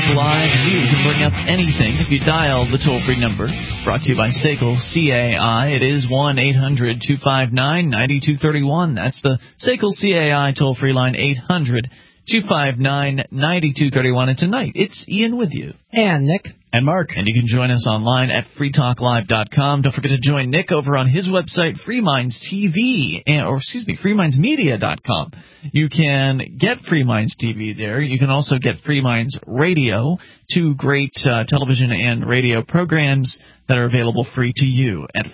Live. You can bring up anything if you dial the toll-free number. Brought to you by SACL CAI. It is 1-800-259-9231. That's the SACL CAI toll-free line, 800-259-9231. And tonight, it's Ian with you. And Nick. And Mark. And you can join us online at freetalklive.com. Don't forget to join Nick over on his website, freemindsmedia.com. You can get Free Minds TV there. You can also get Free Minds Radio, two great television and radio programs that are available free to you at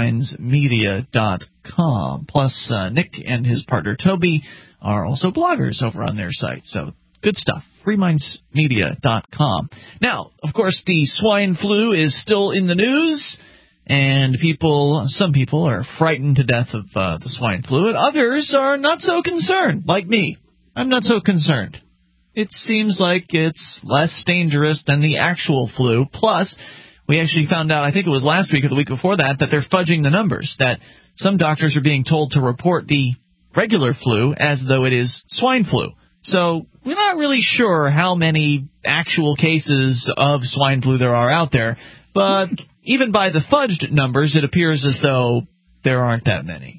freemindsmedia.com. Plus, Nick and his partner Toby are also bloggers over on their site. So good stuff. freemindsmedia.com. Now, of course, the swine flu is still in the news, and some people are frightened to death of the swine flu, and others are not so concerned, like me. I'm not so concerned. It seems like it's less dangerous than the actual flu. Plus, we actually found out, I think it was last week or the week before that they're fudging the numbers, that some doctors are being told to report the regular flu as though it is swine flu. So we're not really sure how many actual cases of swine flu there are out there, but even by the fudged numbers, it appears as though there aren't that many.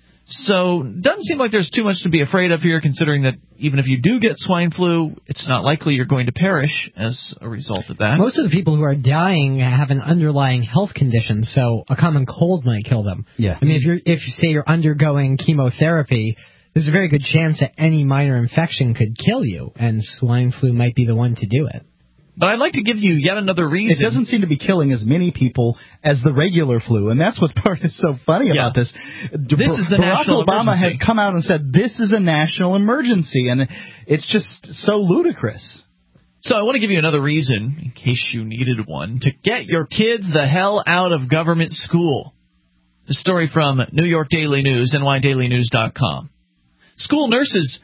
So it doesn't seem like there's too much to be afraid of here, considering that even if you do get swine flu, it's not likely you're going to perish as a result of that. Most of the people who are dying have an underlying health condition, so a common cold might kill them. Yeah. I mean, if you say you're undergoing chemotherapy, there's a very good chance that any minor infection could kill you, and swine flu might be the one to do it. But I'd like to give you yet another reason. It doesn't seem to be killing as many people as the regular flu, and that's what part is so funny about this. This is the Barack national Obama emergency. has come out and said this is a national emergency, and it's just so ludicrous. So I want to give you another reason, in case you needed one, to get your kids the hell out of government school. The story from New York Daily News, nydailynews.com. School nurses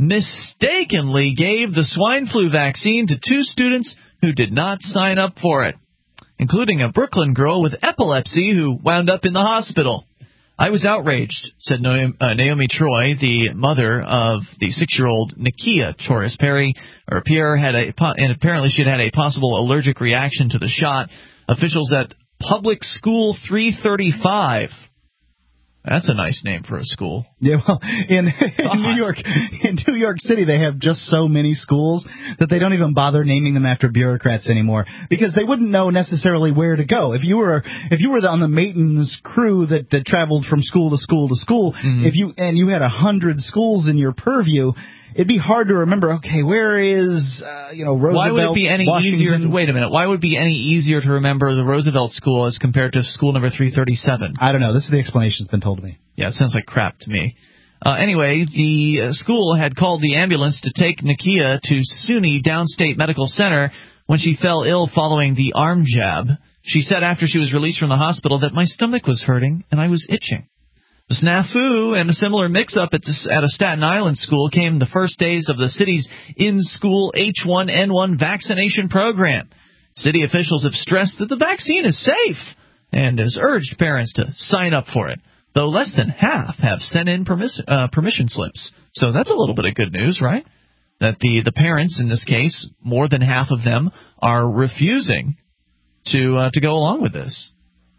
mistakenly gave the swine flu vaccine to two students who did not sign up for it, including a Brooklyn girl with epilepsy who wound up in the hospital. I was outraged, said Naomi Troy, the mother of the 6-year-old Nakia Torres Pierre and apparently she had a possible allergic reaction to the shot. Officials at Public School 335. That's a nice name for a school. Yeah, well, in New York City, they have just so many schools that they don't even bother naming them after bureaucrats anymore, because they wouldn't know necessarily where to go. If you were on the maintenance crew that traveled from school to school to school, if you had 100 schools in your purview, it'd be hard to remember, okay, where is, Roosevelt, Why would it be any Washington? easier? Wait a minute. Why would it be any easier to remember the Roosevelt School as compared to school number 337? I don't know. This is the explanation that's been told to me. Yeah, it sounds like crap to me. Anyway, the school had called the ambulance to take Nakia to SUNY Downstate Medical Center when she fell ill following the arm jab. She said after she was released from the hospital that my stomach was hurting and I was itching. The snafu and a similar mix-up at a Staten Island school came the first days of the city's in-school H1N1 vaccination program. City officials have stressed that the vaccine is safe and has urged parents to sign up for it, though less than half have sent in permission slips. So that's a little bit of good news, right? That the parents, in this case, more than half of them, are refusing to go along with this.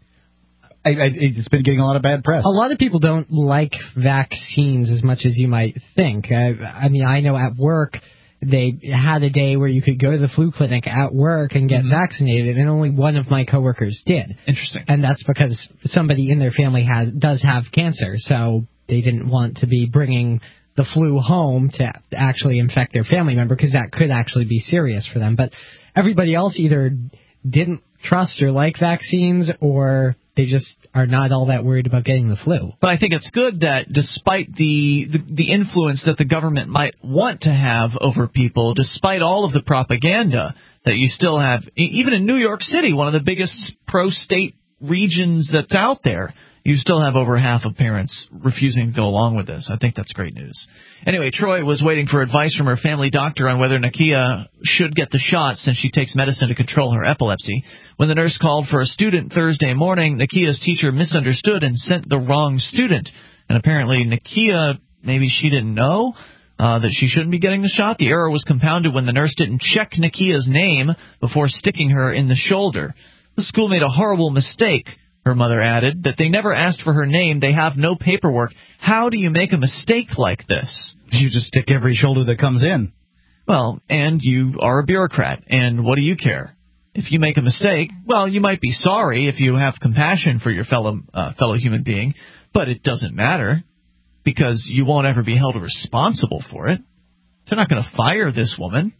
It's been getting a lot of bad press. A lot of people don't like vaccines as much as you might think. I mean, I know at work they had a day where you could go to the flu clinic at work and get vaccinated, and only one of my coworkers did. Interesting. And that's because somebody in their family does have cancer, so they didn't want to be bringing the flu home to actually infect their family member, because that could actually be serious for them. But everybody else either didn't trust or like vaccines, or they just are not all that worried about getting the flu. But I think it's good that despite the influence that the government might want to have over people, despite all of the propaganda, that you still have, even in New York City, one of the biggest pro-state regions that's out there, you still have over half of parents refusing to go along with this. I think that's great news. Anyway, Troy was waiting for advice from her family doctor on whether Nakia should get the shot since she takes medicine to control her epilepsy. When the nurse called for a student Thursday morning, Nakia's teacher misunderstood and sent the wrong student. And apparently Nakia, maybe she didn't know. that she shouldn't be getting the shot. The error was compounded when the nurse didn't check Nakia's name before sticking her in the shoulder. The school made a horrible mistake, her mother added, that they never asked for her name. They have no paperwork. How do you make a mistake like this? You just stick every shoulder that comes in. Well, and you are a bureaucrat, and what do you care? If you make a mistake, well, you might be sorry if you have compassion for your fellow human being, but it doesn't matter because you won't ever be held responsible for it. They're not going to fire this woman.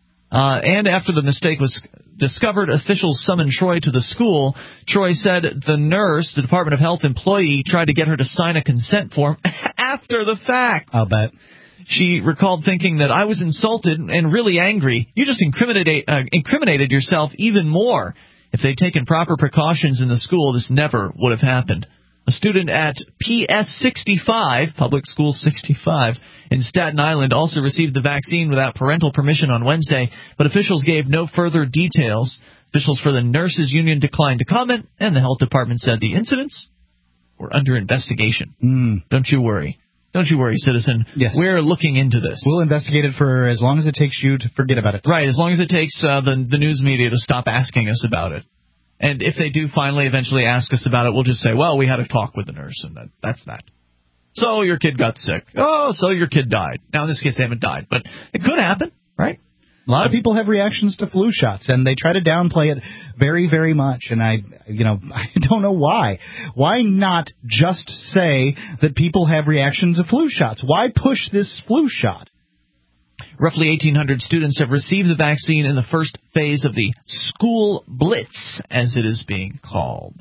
And after the mistake was discovered, officials summoned Troy to the school. Troy said the nurse, the Department of Health employee, tried to get her to sign a consent form after the fact. I'll bet. She recalled thinking that I was insulted and really angry. You just incriminated yourself even more. If they'd taken proper precautions in the school, this never would have happened. A student at PS 65, Public School 65, in Staten Island also received the vaccine without parental permission on Wednesday, but officials gave no further details. Officials for the nurses union declined to comment, and the health department said the incidents were under investigation. Don't you worry. Don't you worry, citizen. Yes. We're looking into this. We'll investigate it for as long as it takes you to forget about it. Right, as long as it takes the news media to stop asking us about it. And if they do finally eventually ask us about it, we'll just say, well, we had a talk with the nurse, and that's that. So your kid got sick. Oh, so your kid died. Now, in this case, they haven't died, but it could happen, right? A lot of people have reactions to flu shots, and they try to downplay it very, very much. And I don't know why. Why not just say that people have reactions to flu shots? Why push this flu shot? Roughly 1,800 students have received the vaccine in the first phase of the school blitz, as it is being called.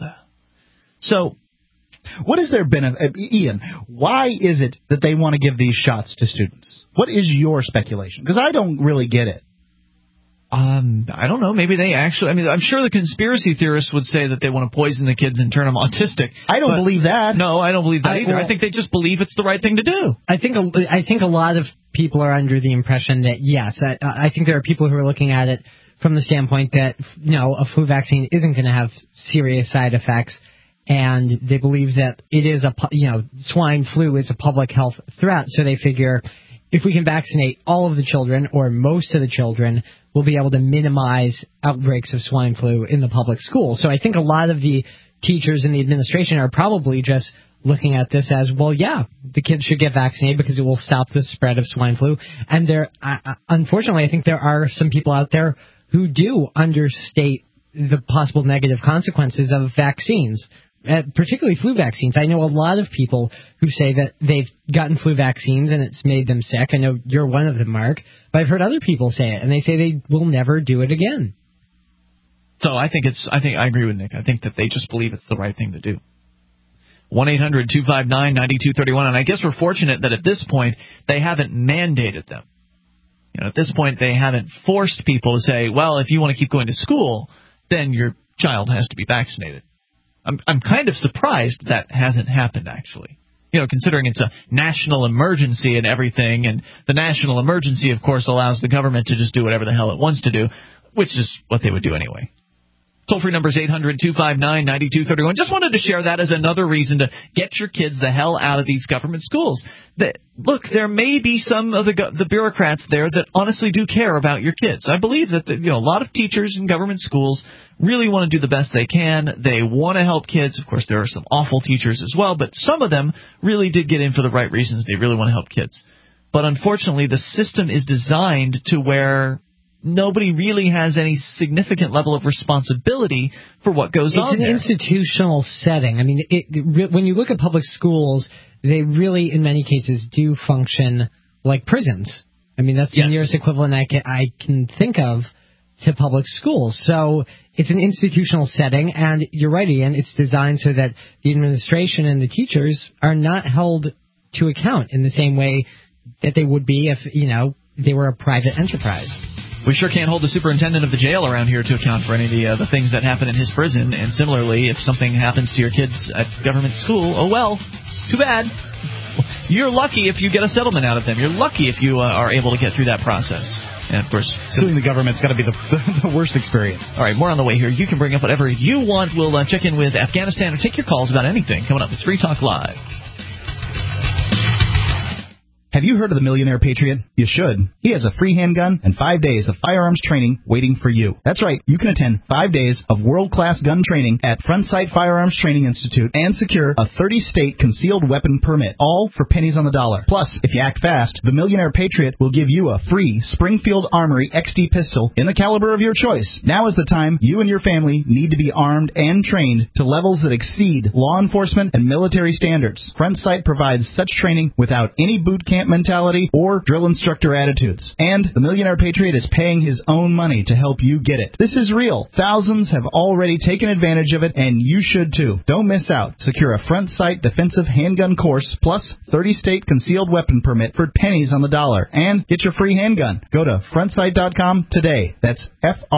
So, what is their benefit? Ian, why is it that they want to give these shots to students? What is your speculation? Because I don't really get it. I don't know. Maybe they actually... I mean, I'm sure the conspiracy theorists would say that they want to poison the kids and turn them autistic. I don't believe that. No, I don't believe that either. I think they just believe it's the right thing to do. I think a lot of people are under the impression that, yes, I think there are people who are looking at it from the standpoint that, a flu vaccine isn't going to have serious side effects, and they believe that it is swine flu is a public health threat, so they figure if we can vaccinate all of the children or most of the children, we'll be able to minimize outbreaks of swine flu in the public schools. So I think a lot of the teachers in the administration are probably just looking at this as, well, yeah, the kids should get vaccinated because it will stop the spread of swine flu. And unfortunately, I think there are some people out there who do understate the possible negative consequences of vaccines, particularly flu vaccines. I know a lot of people who say that they've gotten flu vaccines and it's made them sick. I know you're one of them, Mark, but I've heard other people say it, and they say they will never do it again. So I think I agree with Nick. I think that they just believe it's the right thing to do. 1-800-259-9231, and I guess we're fortunate that at this point they haven't mandated them. At this point they haven't forced people to say, well, if you want to keep going to school, then your child has to be vaccinated. I'm kind of surprised that hasn't happened, actually. Considering it's a national emergency and everything, and the national emergency, of course, allows the government to just do whatever the hell it wants to do, which is what they would do anyway. Toll-free number is 800-259-9231. Just wanted to share that as another reason to get your kids the hell out of these government schools. Look, there may be some of the bureaucrats there that honestly do care about your kids. I believe that a lot of teachers in government schools really want to do the best they can. They want to help kids. Of course, there are some awful teachers as well, but some of them really did get in for the right reasons. They really want to help kids. But unfortunately, the system is designed to where nobody really has any significant level of responsibility for what goes on there. It's an institutional setting. I mean, when you look at public schools, they really, in many cases, do function like prisons. I mean, that's the nearest equivalent I can think of to public schools. So it's an institutional setting, and you're right, Ian, it's designed so that the administration and the teachers are not held to account in the same way that they would be if, they were a private enterprise. We sure can't hold the superintendent of the jail around here to account for any of the things that happen in his prison. And similarly, if something happens to your kids at government school, oh well, too bad. You're lucky if you get a settlement out of them. You're lucky if you are able to get through that process. And, of course, suing the government's got to be the worst experience. All right, more on the way here. You can bring up whatever you want. We'll check in with Afghanistan or take your calls about anything. Coming up, it's Free Talk Live. Have you heard of the Millionaire Patriot? You should. He has a free handgun and 5 days of firearms training waiting for you. That's right. You can attend 5 days of world-class gun training at Frontsight Firearms Training Institute and secure a 30-state concealed weapon permit, all for pennies on the dollar. Plus, if you act fast, the Millionaire Patriot will give you a free Springfield Armory XD pistol in the caliber of your choice. Now is the time you and your family need to be armed and trained to levels that exceed law enforcement and military standards. Frontsight provides such training without any boot camp mentality or drill instructor attitudes. And the Millionaire Patriot is paying his own money to help you get it. This is real. Thousands have already taken advantage of it, and you should too. Don't miss out. Secure a Frontsight defensive handgun course plus 30-state concealed weapon permit for pennies on the dollar and get your free handgun. Go to frontsight.com today. That's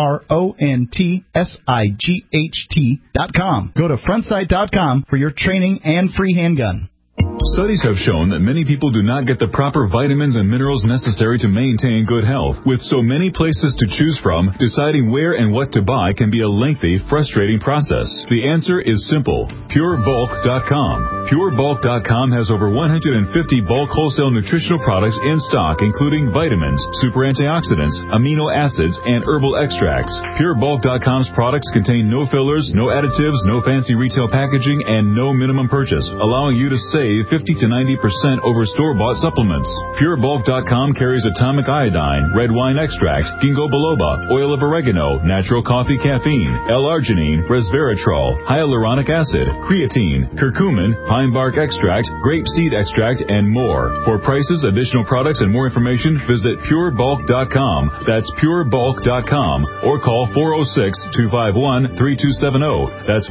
FRONTSIGHT.com. Go to frontsight.com for your training and free handgun. Studies have shown that many people do not get the proper vitamins and minerals necessary to maintain good health. With so many places to choose from, deciding where and what to buy can be a lengthy, frustrating process. The answer is simple. PureBulk.com. PureBulk.com has over 150 bulk wholesale nutritional products in stock, including vitamins, super antioxidants, amino acids, and herbal extracts. PureBulk.com's products contain no fillers, no additives, no fancy retail packaging, and no minimum purchase, allowing you to save 50 to 90% over store-bought supplements. PureBulk.com carries atomic iodine, red wine extract, ginkgo biloba, oil of oregano, natural coffee caffeine, L-arginine, resveratrol, hyaluronic acid, creatine, curcumin, pine bark extract, grape seed extract, and more. For prices, additional products, and more information, visit PureBulk.com. That's PureBulk.com, or call 406-251-3270. That's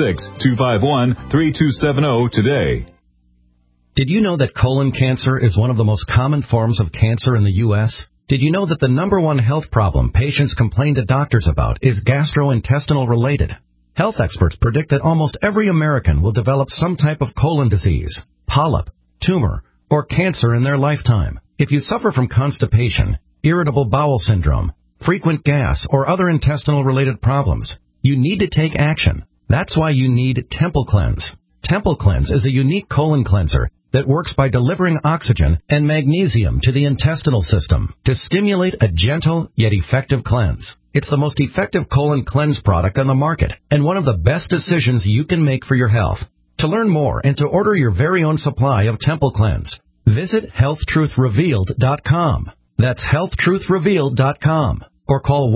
406-251-3270 today. Did you know that colon cancer is one of the most common forms of cancer in the U.S.? Did you know that the number one health problem patients complain to doctors about is gastrointestinal related? Health experts predict that almost every American will develop some type of colon disease, polyp, tumor, or cancer in their lifetime. If you suffer from constipation, irritable bowel syndrome, frequent gas, or other intestinal related problems, you need to take action. That's why you need Temple Cleanse. Temple Cleanse is a unique colon cleanser that works by delivering oxygen and magnesium to the intestinal system to stimulate a gentle yet effective cleanse. It's the most effective colon cleanse product on the market and one of the best decisions you can make for your health. To learn more and to order your very own supply of Temple Cleanse, visit HealthTruthRevealed.com. That's HealthTruthRevealed.com. Or call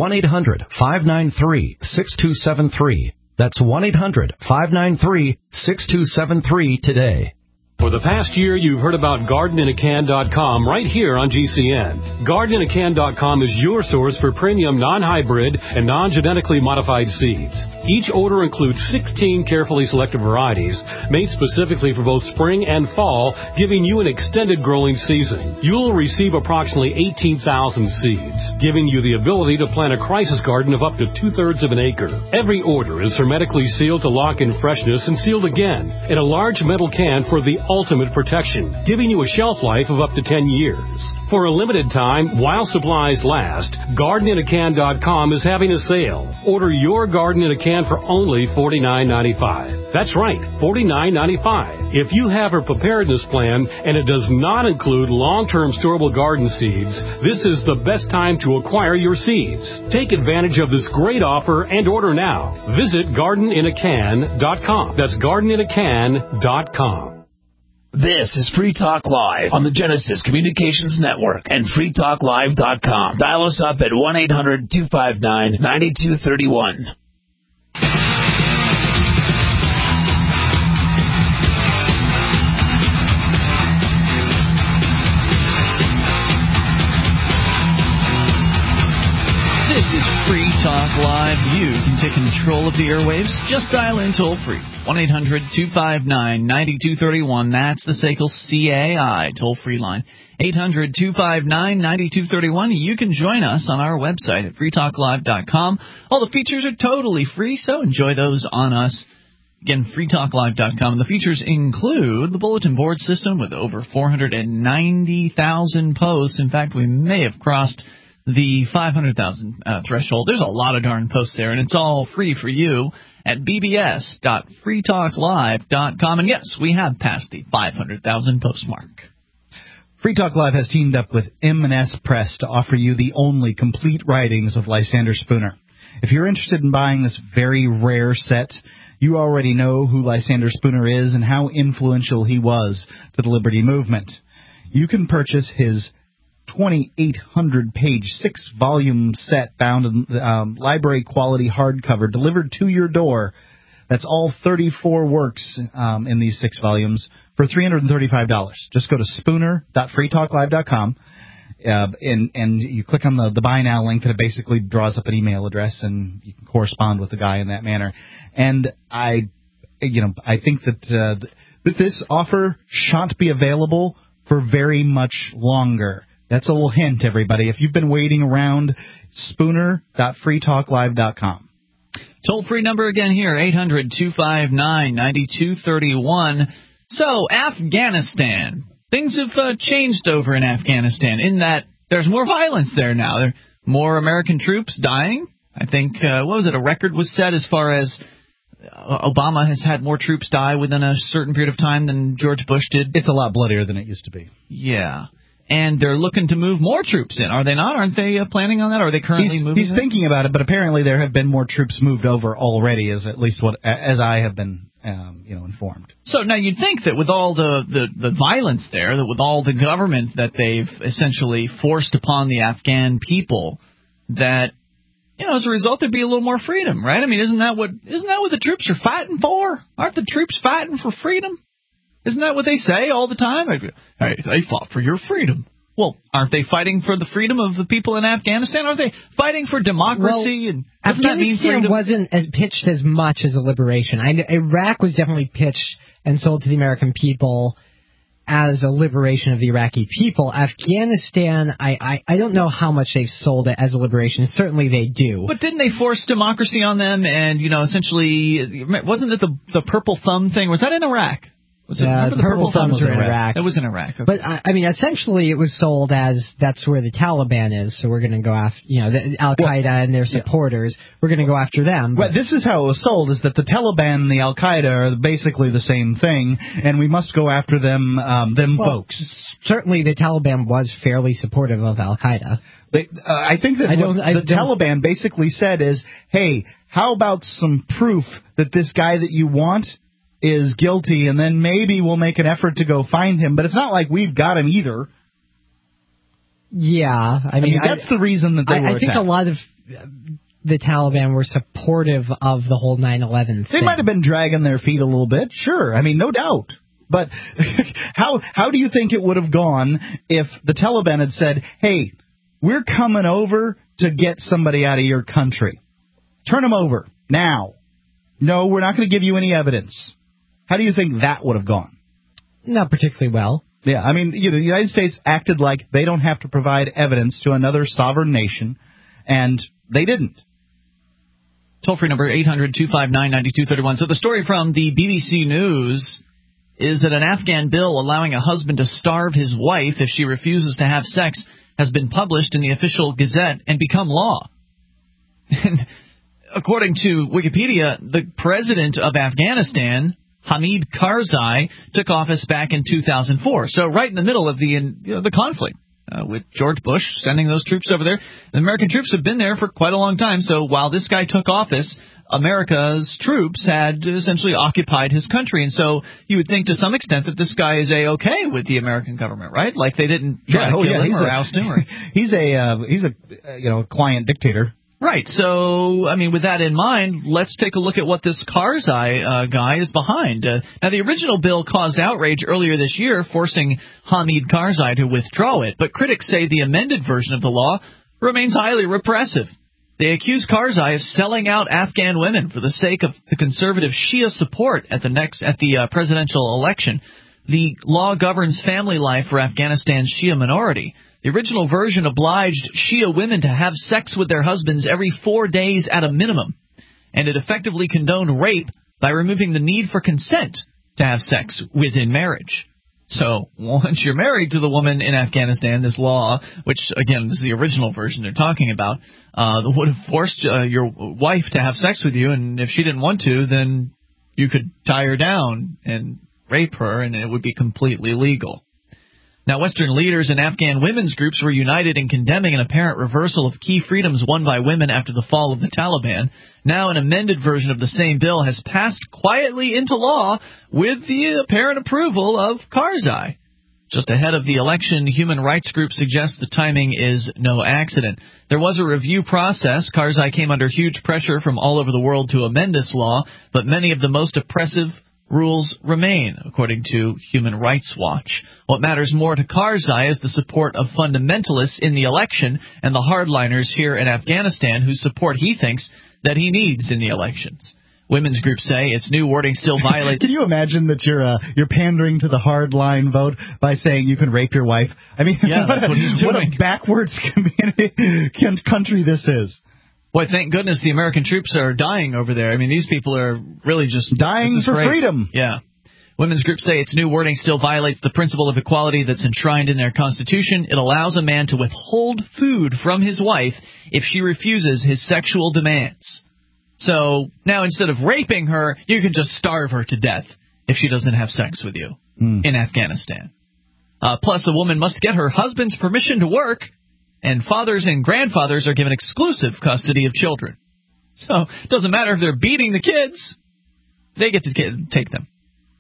1-800-593-6273. That's 1-800-593-6273 today. For the past year, you've heard about GardenInACan.com right here on GCN. GardenInACan.com is your source for premium non-hybrid and non-genetically modified seeds. Each order includes 16 carefully selected varieties made specifically for both spring and fall, giving you an extended growing season. You'll receive approximately 18,000 seeds, giving you the ability to plant a crisis garden of up to 2/3 of an acre. Every order is hermetically sealed to lock in freshness and sealed again in a large metal can for the ultimate protection, giving you a shelf life of up to 10 years. For a limited time, while supplies last, GardenInACan.com is having a sale. Order your garden in a can for only $49.95. That's right, $49.95. If you have a preparedness plan and it does not include long-term storable garden seeds, this is the best time to acquire your seeds. Take advantage of this great offer and order now. Visit GardenInACan.com. That's GardenInACan.com. This is Free Talk Live on the Genesis Communications Network and freetalklive.com. Dial us up at 1-800-259-9231. This is Free Talk Live. You can take control of the airwaves. Just dial in toll free. 1-800-259-9231. That's the SACL CAI toll-free line. 800-259-9231. You can join us on our website at freetalklive.com. All the features are totally free, so enjoy those on us. Again, freetalklive.com. The features include the bulletin board system with over 490,000 posts. In fact, we may have crossed the 500,000 threshold. There's a lot of darn posts there, and it's all free for you at bbs.freetalklive.com. And yes, we have passed the 500,000 post mark. Free Talk Live has teamed up with M&S Press to offer you the only complete writings of Lysander Spooner. If you're interested in buying this very rare set, you already know who Lysander Spooner is and how influential he was to the Liberty Movement. You can purchase his 2,800-page, 6-volume set bound in library-quality hardcover delivered to your door. That's all 34 works in these 6 volumes for $335. Just go to spooner.freetalklive.com and you click on the Buy Now link, and it basically draws up an email address, and you can correspond with the guy in that manner. And I think that this offer shan't be available for very much longer. That's a little hint, everybody. If you've been waiting around, spooner.freetalklive.com. Toll-free number again here, 800-259-9231. So, Afghanistan. Things have changed over in Afghanistan in that there's more violence there now. There are more American troops dying. I think, a record was set as far as Obama has had more troops die within a certain period of time than George Bush did. It's a lot bloodier than it used to be. Yeah. And they're looking to move more troops in, are they not? Aren't they planning on that? Or are they currently moving? He's thinking about it, but apparently there have been more troops moved over already, as I have been, informed. So now you'd think that with all the violence there, that with all the government that they've essentially forced upon the Afghan people, that as a result there'd be a little more freedom, right? I mean, isn't that what the troops are fighting for? Aren't the troops fighting for freedom? Isn't that what they say all the time? Hey, they fought for your freedom. Well, aren't they fighting for the freedom of the people in Afghanistan? Aren't they fighting for democracy? Well, and doesn't that mean freedom? Afghanistan wasn't pitched as much as a liberation. Iraq was definitely pitched and sold to the American people as a liberation of the Iraqi people. Afghanistan, I don't know how much they've sold it as a liberation. Certainly they do. But didn't they force democracy on them? And, essentially, wasn't it the purple thumb thing? Was that in Iraq? The purple thumbs were in Iraq. It was in Iraq. Okay. But, essentially it was sold as that's where the Taliban is, so we're going to go after, Al-Qaeda and their supporters. We're going to go after them. Well, this is how it was sold, is that the Taliban and the Al-Qaeda are basically the same thing, and we must go after them folks. Certainly the Taliban was fairly supportive of Al-Qaeda. I think that the Taliban basically said is, hey, how about some proof that this guy that you want is guilty, and then maybe we'll make an effort to go find him. But it's not like we've got him either. Yeah, I mean that's the reason that they were attacked. I think a lot of the Taliban were supportive of the whole 9/11 thing. They might have been dragging their feet a little bit, sure. I mean, no doubt. But how do you think it would have gone if the Taliban had said, hey, we're coming over to get somebody out of your country. Turn them over now. No, we're not going to give you any evidence. How do you think that would have gone? Not particularly well. Yeah, I mean, the United States acted like they don't have to provide evidence to another sovereign nation, and they didn't. Toll-free number 800-259-9231. So the story from the BBC News is that an Afghan bill allowing a husband to starve his wife if she refuses to have sex has been published in the official Gazette and become law. And according to Wikipedia, the president of Afghanistan, Hamid Karzai, took office back in 2004. So right in the middle of the conflict with George Bush sending those troops over there. The American troops have been there for quite a long time. So while this guy took office, America's troops had essentially occupied his country. And so you would think to some extent that this guy is A-okay with the American government, right? Like they didn't try to kill him or oust him. He's a client dictator. Right. So, I mean, with that in mind, let's take a look at what this Karzai guy is behind. Now, the original bill caused outrage earlier this year, forcing Hamid Karzai to withdraw it. But critics say the amended version of the law remains highly repressive. They accuse Karzai of selling out Afghan women for the sake of the conservative Shia support at the presidential election. The law governs family life for Afghanistan's Shia minority. The original version obliged Shia women to have sex with their husbands every 4 days at a minimum, and it effectively condoned rape by removing the need for consent to have sex within marriage. So once you're married to the woman in Afghanistan, this law, which, again, this is the original version they're talking about, would have forced your wife to have sex with you, and if she didn't want to, then you could tie her down and rape her, and it would be completely legal. Now, Western leaders and Afghan women's groups were united in condemning an apparent reversal of key freedoms won by women after the fall of the Taliban. Now, an amended version of the same bill has passed quietly into law with the apparent approval of Karzai. Just ahead of the election, human rights groups suggest the timing is no accident. There was a review process. Karzai came under huge pressure from all over the world to amend this law, but many of the most oppressive rules remain, according to Human Rights Watch. What matters more to Karzai is the support of fundamentalists in the election and the hardliners here in Afghanistan whose support he thinks that he needs in the elections. Women's groups say its new wording still violates... Can you imagine that you're pandering to the hardline vote by saying you can rape your wife? I mean, yeah, that's what he's doing. What a backwards country this is. Boy, thank goodness the American troops are dying over there. I mean, these people are really just... dying for freedom. Yeah. Women's groups say its new wording still violates the principle of equality that's enshrined in their constitution. It allows a man to withhold food from his wife if she refuses his sexual demands. So now instead of raping her, you can just starve her to death if she doesn't have sex with you in Afghanistan. Plus, a woman must get her husband's permission to work, and fathers and grandfathers are given exclusive custody of children. So it doesn't matter if they're beating the kids, they get to take them.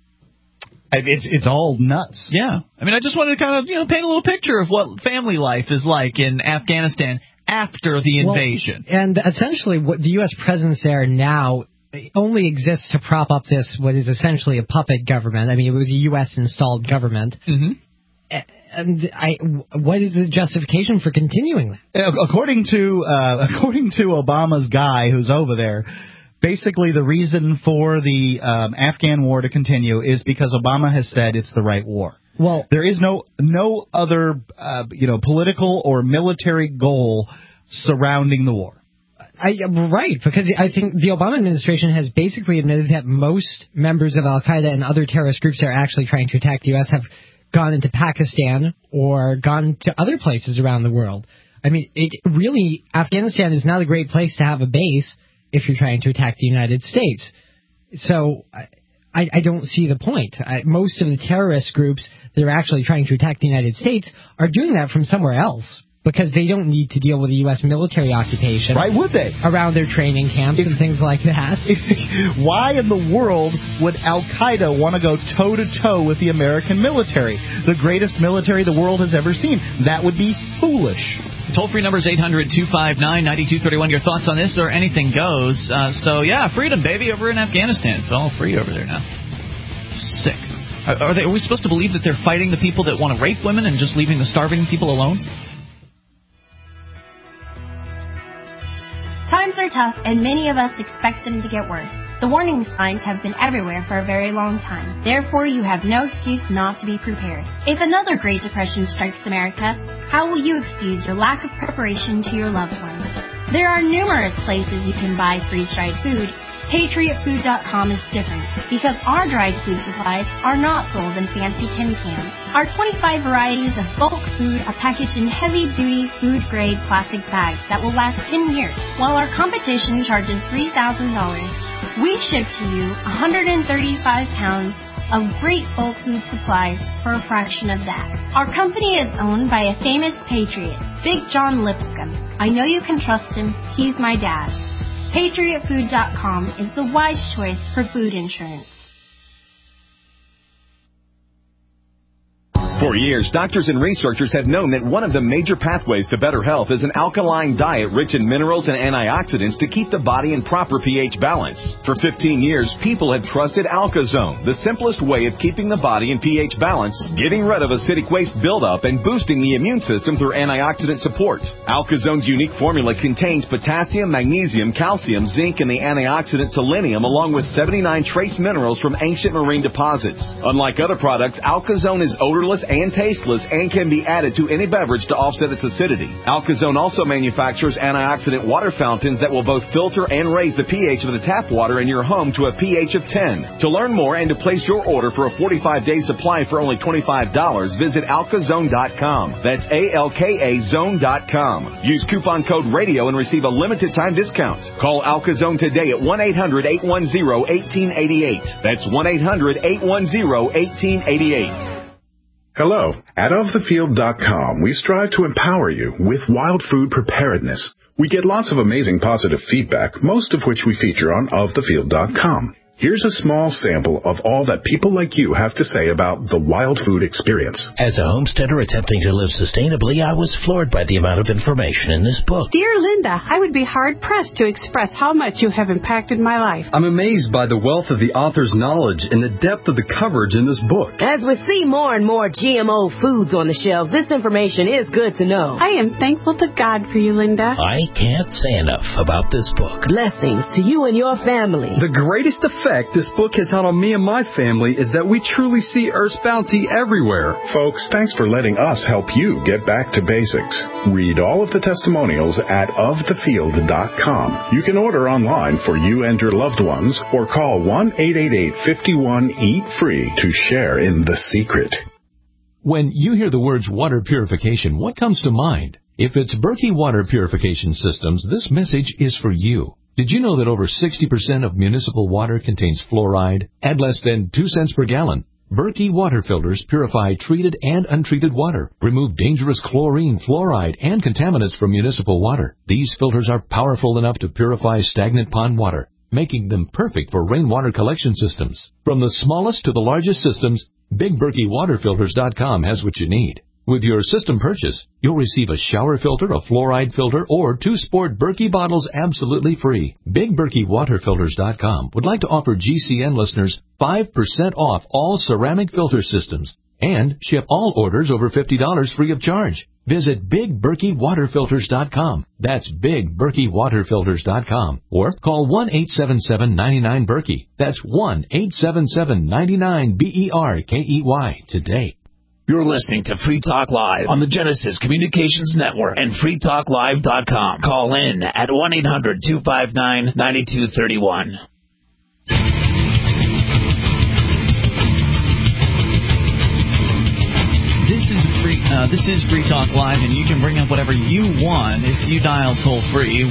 It's all nuts. Yeah. I mean, I just wanted to kind of, paint a little picture of what family life is like in Afghanistan after the invasion. Well, and essentially what the U.S. presence there now only exists to prop up this, what is essentially a puppet government. I mean, it was a U.S.-installed government. Mm-hmm. And what is the justification for continuing that? According to Obama's guy who's over there, basically the reason for the Afghan war to continue is because Obama has said it's the right war. Well, there is no other political or military goal surrounding the war. Right, because I think the Obama administration has basically admitted that most members of Al-Qaeda and other terrorist groups that are actually trying to attack the U.S. have gone into Pakistan or gone to other places around the world. I mean, Afghanistan is not a great place to have a base if you're trying to attack the United States. So I don't see the point. Most of the terrorist groups that are actually trying to attack the United States are doing that from somewhere else because they don't need to deal with the U.S. military occupation. Why would they? Around their training camps and things like that. Why in the world would Al-Qaeda want to go toe-to-toe with the American military, the greatest military the world has ever seen? That would be foolish. Toll-free number is 800-259-9231. Your thoughts on this or anything goes. So, freedom, baby, over in Afghanistan. It's all free over there now. Sick. Are we supposed to believe that they're fighting the people that want to rape women and just leaving the starving people alone? Times are tough, and many of us expect them to get worse. The warning signs have been everywhere for a very long time. Therefore, you have no excuse not to be prepared. If another Great Depression strikes America, how will you excuse your lack of preparation to your loved ones? There are numerous places you can buy freeze-dried food. PatriotFood.com is different because our dried food supplies are not sold in fancy tin cans. Our 25 varieties of bulk food are packaged in heavy-duty food-grade plastic bags that will last 10 years. While our competition charges $3,000, we ship to you 135 pounds of great bulk food supplies for a fraction of that. Our company is owned by a famous patriot, Big John Lipscomb. I know you can trust him. He's my dad. PatriotFood.com is the wise choice for food insurance. For years, doctors and researchers have known that one of the major pathways to better health is an alkaline diet rich in minerals and antioxidants to keep the body in proper pH balance. For 15 years, people have trusted AlkaZone, the simplest way of keeping the body in pH balance, getting rid of acidic waste buildup, and boosting the immune system through antioxidant support. AlkaZone's unique formula contains potassium, magnesium, calcium, zinc, and the antioxidant selenium, along with 79 trace minerals from ancient marine deposits. Unlike other products, AlkaZone is odorless and tasteless and can be added to any beverage to offset its acidity. AlkaZone also manufactures antioxidant water fountains that will both filter and raise the pH of the tap water in your home to a pH of 10. To learn more and to place your order for a 45-day supply for only $25, visit AlkaZone.com. That's ALKA Zone.com. Use coupon code RADIO and receive a limited time discount. Call AlkaZone today at 1-800-810-1888. That's 1-800-810-1888. Hello. At OfTheField.com, we strive to empower you with wild food preparedness. We get lots of amazing positive feedback, most of which we feature on OfTheField.com. Here's a small sample of all that people like you have to say about the wild food experience. As a homesteader attempting to live sustainably, I was floored by the amount of information in this book. Dear Linda, I would be hard-pressed to express how much you have impacted my life. I'm amazed by the wealth of the author's knowledge and the depth of the coverage in this book. As we see more and more GMO foods on the shelves, this information is good to know. I am thankful to God for you, Linda. I can't say enough about this book. Blessings to you and your family. The greatest effect this book has had on me and my family is that we truly see Earth's bounty everywhere. Folks, thanks for letting us help you get back to basics. Read all of the testimonials at ofthefield.com. You can order online for you and your loved ones or call 1-888-51-EAT-FREE to share in the secret. When you hear the words water purification, what comes to mind? If it's Berkey Water Purification Systems, this message is for you. Did you know that over 60% of municipal water contains fluoride at less than 2 cents per gallon? Berkey water filters purify treated and untreated water, remove dangerous chlorine, fluoride, and contaminants from municipal water. These filters are powerful enough to purify stagnant pond water, making them perfect for rainwater collection systems. From the smallest to the largest systems, BigBerkeyWaterFilters.com has what you need. With your system purchase, you'll receive a shower filter, a fluoride filter, or 2 sport Berkey bottles absolutely free. BigBerkeyWaterFilters.com would like to offer GCN listeners 5% off all ceramic filter systems and ship all orders over $50 free of charge. Visit BigBerkeyWaterFilters.com. That's BigBerkeyWaterFilters.com. Or call 1-877-99-BERKEY. That's 1-877-99-BERKEY today. You're listening to Free Talk Live on the Genesis Communications Network and freetalklive.com. Call in at 1-800-259-9231. This is Free Talk Live, and you can bring up whatever you want if you dial toll-free,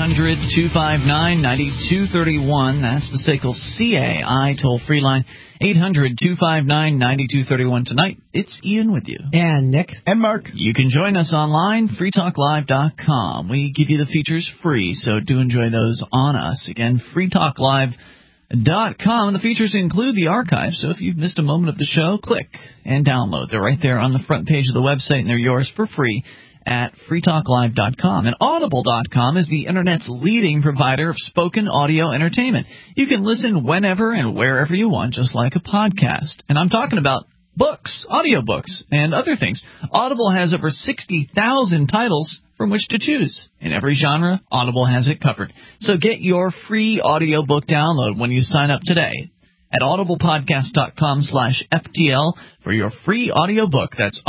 1-800-259-9231. That's the SACL CAI toll-free line, 800-259-9231. Tonight, it's Ian with you. And Nick. And Mark. You can join us online, freetalklive.com. We give you the features free, so do enjoy those on us. Again, freetalklive.com. And the features include the archive, so if you've missed a moment of the show, click and download. They're right there on the front page of the website, and they're yours for free at freetalklive.com. And audible.com is the Internet's leading provider of spoken audio entertainment. You can listen whenever and wherever you want, just like a podcast. And I'm talking about books, audiobooks, and other things. Audible has over 60,000 titles from which to choose. In every genre, Audible has it covered. So get your free audiobook download when you sign up today at audiblepodcast.com/FTL for your free audiobook. That's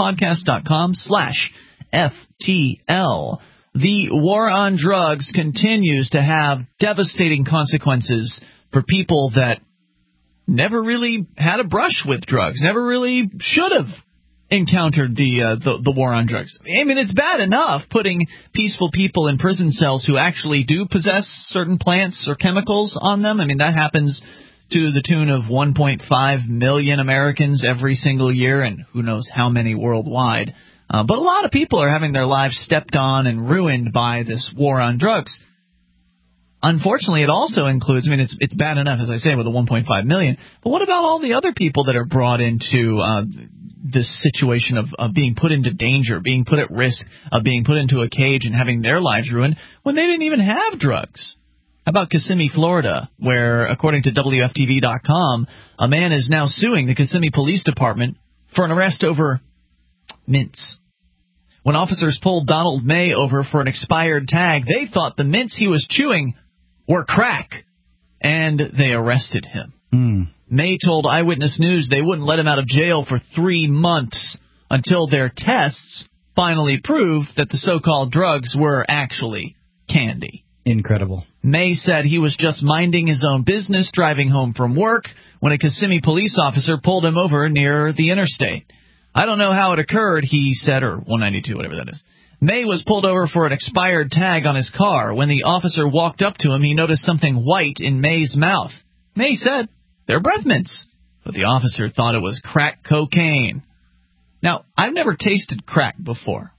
audiblepodcast.com/FTL. The war on drugs continues to have devastating consequences for people that never really had a brush with drugs, never really should have encountered the war on drugs. I mean, it's bad enough putting peaceful people in prison cells who actually do possess certain plants or chemicals on them. I mean, that happens to the tune of 1.5 million Americans every single year, and who knows how many worldwide. But a lot of people are having their lives stepped on and ruined by this war on drugs. Unfortunately, it also includes, I mean, it's bad enough, as I say, with the 1.5 million, but what about all the other people that are brought into this situation of being put into danger, being put at risk of being put into a cage and having their lives ruined when they didn't even have drugs? How about Kissimmee, Florida, where, according to WFTV.com, a man is now suing the Kissimmee Police Department for an arrest over mints. When officers pulled Donald May over for an expired tag, they thought the mints he was chewing were crack, and they arrested him. May told Eyewitness News they wouldn't let him out of jail for 3 months until their tests finally proved that the so-called drugs were actually candy. Incredible. May said he was just minding his own business, driving home from work, when a Kissimmee police officer pulled him over near the interstate. I don't know how it occurred, he said, or 192, whatever that is. May was pulled over for an expired tag on his car. When the officer walked up to him, he noticed something white in May's mouth. May said, "They're breath mints," but the officer thought it was crack cocaine. Now, I've never tasted crack before,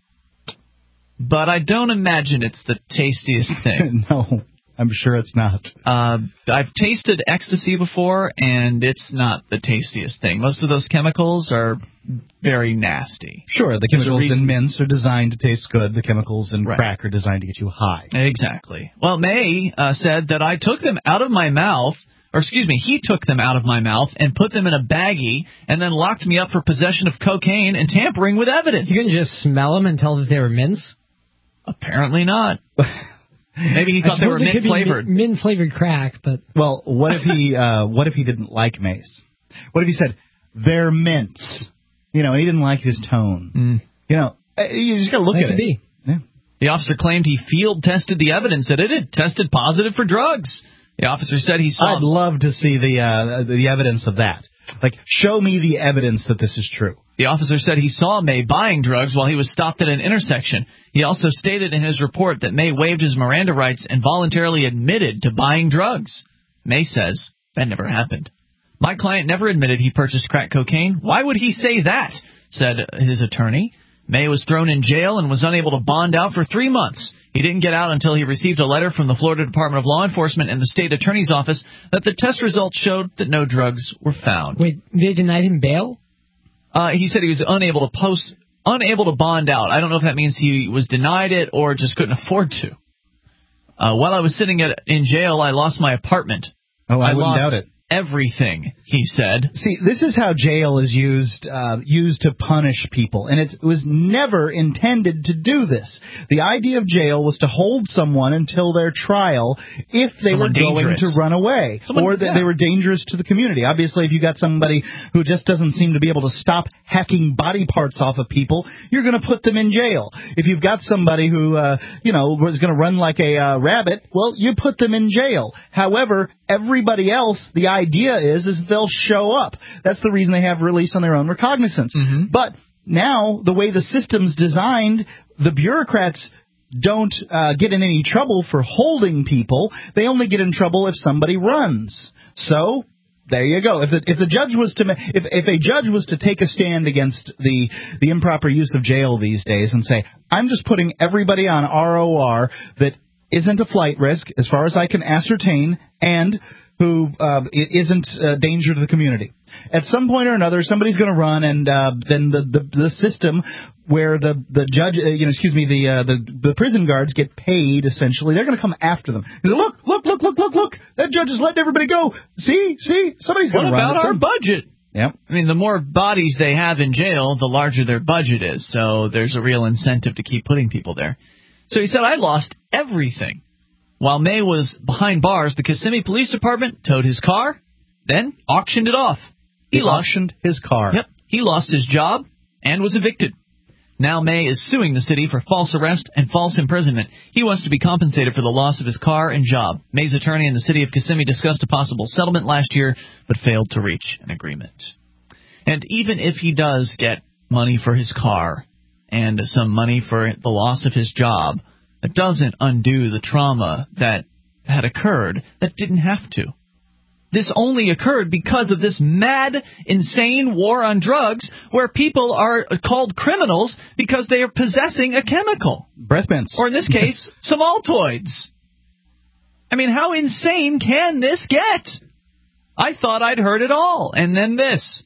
but I don't imagine it's the tastiest thing. No, I'm sure it's not. I've tasted ecstasy before, and it's not the tastiest thing. Most of those chemicals are very nasty. Sure, the chemicals in mints are designed to taste good. The chemicals in crack are designed to get you high. Exactly. Well, May said that I took them out of my mouth, or excuse me, he took them out of my mouth and put them in a baggie and then locked me up for possession of cocaine and tampering with evidence. You couldn't just smell them and tell that they were mints? Apparently not. Maybe he thought they were mint-flavored. Mint-flavored crack, but... Well, what if he didn't like Mace? What if he said, they're mints? You know, and he didn't like his tone. You know, you just got to look at it. Yeah. The officer claimed he field-tested the evidence that it had tested positive for drugs. The officer said he saw... I'd love to see the evidence of that. Like, show me the evidence that this is true. The officer said he saw May buying drugs while he was stopped at an intersection. He also stated in his report that May waived his Miranda rights and voluntarily admitted to buying drugs. May says that never happened. My client never admitted he purchased crack cocaine. Why would he say that? Said his attorney. May was thrown in jail and was unable to bond out for 3 months. He didn't get out until he received a letter from the Florida Department of Law Enforcement and the state attorney's office that the test results showed that no drugs were found. Wait, they denied him bail? He said he was unable to bond out. I don't know if that means he was denied it or just couldn't afford to. While I was sitting in jail, I lost my apartment. Oh, I wouldn't doubt it. Everything, he said. See, this is how jail is used to punish people, and it was never intended to do this. The idea of jail was to hold someone until their trial if they were going to run away or that they were dangerous to the community. Obviously, if you got somebody who just doesn't seem to be able to stop hacking body parts off of people, you're going to put them in jail. If you've got somebody who was going to run like a rabbit, well, you put them in jail. However, everybody else, the idea is they'll show up. That's the reason they have release on their own recognizance. But now, the way the system's designed, the bureaucrats don't get in any trouble for holding people. They only get in trouble if somebody runs. So there you go. If a judge was to take a stand against the improper use of jail these days and say, I'm just putting everybody on ROR that isn't a flight risk, as far as I can ascertain, and who isn't a danger to the community. At some point or another, somebody's going to run, and then the system where the judge, the prison guards get paid, essentially, they're going to come after them. Look, that judge is letting everybody go. See, somebody's going to run. What about our budget? Yep. I mean, the more bodies they have in jail, the larger their budget is, so there's a real incentive to keep putting people there. So he said, I lost everything. While May was behind bars, the Kissimmee Police Department towed his car, then auctioned it off. He auctioned his car. Yep. He lost his job and was evicted. Now May is suing the city for false arrest and false imprisonment. He wants to be compensated for the loss of his car and job. May's attorney and the city of Kissimmee discussed a possible settlement last year, but failed to reach an agreement. And even if he does get money for his car and some money for the loss of his job, it doesn't undo the trauma that had occurred that didn't have to. This only occurred because of this mad, insane war on drugs where people are called criminals because they are possessing a chemical. Breath mints. Or in this case, some Altoids. I mean, how insane can this get? I thought I'd heard it all, and then this.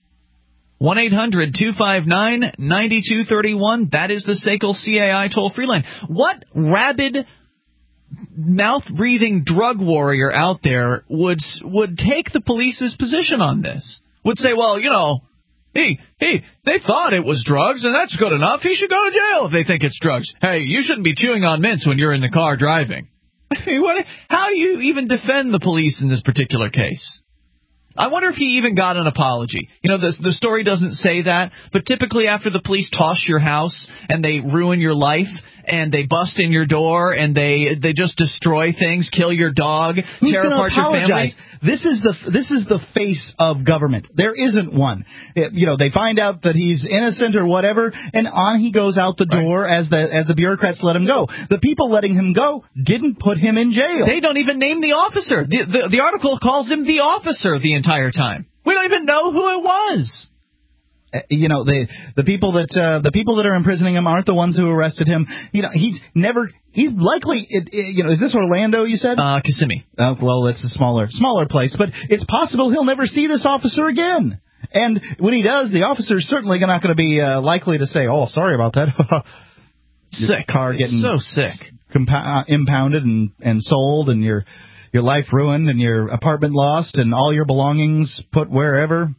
1-800-259-9231. That is the SACL CAI toll-free line. What rabid, mouth-breathing drug warrior out there would take the police's position on this? Would say, well, they thought it was drugs, and that's good enough. He should go to jail if they think it's drugs. Hey, you shouldn't be chewing on mints when you're in the car driving. I mean, how do you even defend the police in this particular case? I wonder if he even got an apology. The story doesn't say that, but typically after the police toss your house and they ruin your life and they bust in your door and they just destroy things, kill your dog, tear apart your family. This is the face of government. There isn't one. They find out that he's innocent or whatever, and on he goes out the door as the bureaucrats let him go. The people letting him go didn't put him in jail. They don't even name the officer. The article calls him the officer the entire time. We don't even know who it was. The people that are imprisoning him aren't the ones who arrested him. He's likely. Is this Orlando? You said Kissimmee. Well, it's a smaller place, but it's possible he'll never see this officer again. And when he does, the officer's certainly not going to be likely to say, "Oh, sorry about that." Sick. Car getting so sick. Impounded and sold, and your life ruined, and your apartment lost, and all your belongings put wherever.